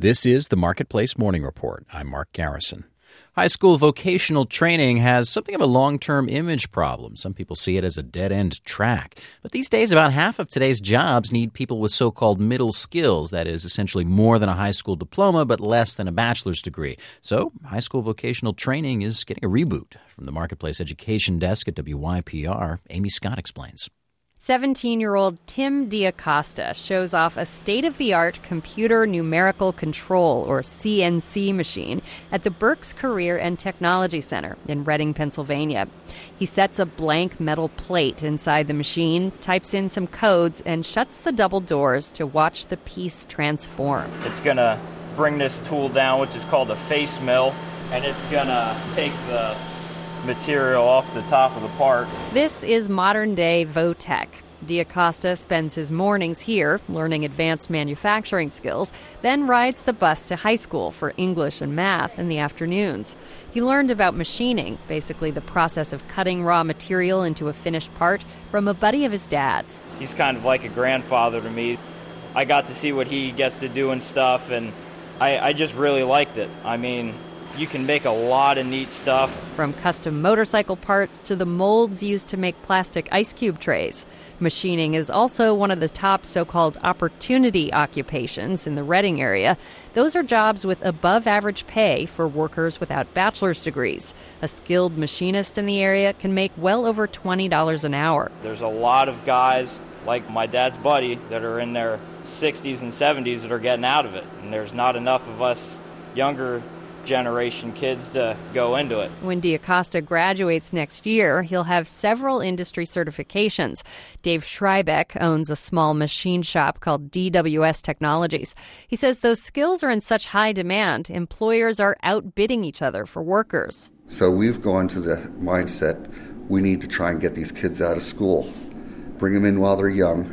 This is the Marketplace Morning Report. I'm Mark Garrison. High school vocational training has something of a long-term image problem. Some people see it as a dead-end track. But these days, about half of today's jobs need people with so-called middle skills. That is essentially more than a high school diploma, but less than a bachelor's degree. So high school vocational training is getting a reboot. From the Marketplace Education Desk at WYPR, Amy Scott explains. 17-year-old Tim D'Acosta shows off a state-of-the-art computer numerical control, or CNC machine, at the Berks Career and Technology Center in Reading, Pennsylvania. He sets a blank metal plate inside the machine, types in some codes, and shuts the double doors to watch the piece transform. It's going to bring this tool down, which is called a face mill, and it's going to take the material off the top of the part. This is modern-day Votech. D'Acosta spends his mornings here learning advanced manufacturing skills, then rides the bus to high school for English and math in the afternoons. He learned about machining, basically the process of cutting raw material into a finished part, from a buddy of his dad's. He's kind of like a grandfather to me. I got to see what he gets to do and stuff, and I just really liked it. I mean, you can make a lot of neat stuff. From custom motorcycle parts to the molds used to make plastic ice cube trays. Machining is also one of the top so-called opportunity occupations in the Reading area. Those are jobs with above-average pay for workers without bachelor's degrees. A skilled machinist in the area can make well over $20 an hour. There's a lot of guys like my dad's buddy that are in their 60s and 70s that are getting out of it. And there's not enough of us younger generation kids to go into it. When D'Acosta graduates next year, he'll have several industry certifications. Dave Schreibeck owns a small machine shop called DWS Technologies. He says those skills are in such high demand, employers are outbidding each other for workers. So we've gone to the mindset we need to try and get these kids out of school, bring them in while they're young,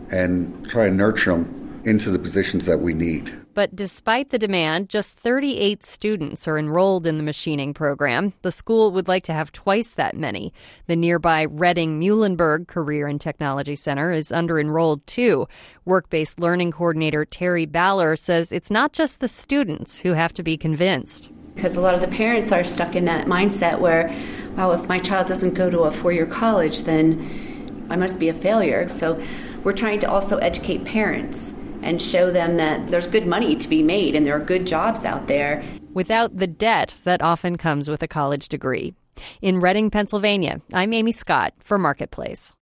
and try and nurture them into the positions that we need. But despite the demand, just 38 students are enrolled in the machining program. The school would like to have twice that many. The nearby Reading-Muhlenberg Career and Technology Center is under-enrolled, too. Work-based learning coordinator Terry Baller says it's not just the students who have to be convinced. Because a lot of the parents are stuck in that mindset where, wow, if my child doesn't go to a four-year college, then I must be a failure. So we're trying to also educate parents and show them that there's good money to be made and there are good jobs out there. Without the debt that often comes with a college degree. In Reading, Pennsylvania, I'm Amy Scott for Marketplace.